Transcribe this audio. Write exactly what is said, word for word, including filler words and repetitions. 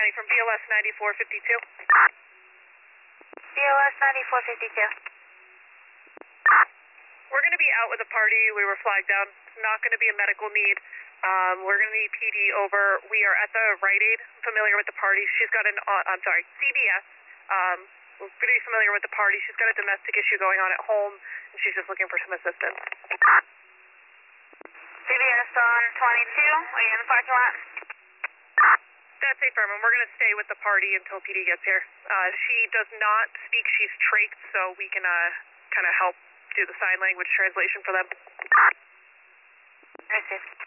County from B L S ninety-four fifty-two. B L S ninety-four fifty-two. We're going to be out with a party. We were flagged down. It's not going to be a medical need. Um, we're going to need P D over. We are at the Rite Aid. Familiar with the party. She's got an, uh, I'm sorry, C V S. Um, we're pretty familiar with the party. She's got a domestic issue going on at home, and she's just looking for some assistance. C V S on twenty-two. Are you in the parking lot? That's affirm, and we're going to stay with the party until P D gets here. Uh, she does not speak. She's trached, so we can uh, kind of help do the sign language translation for them. Received.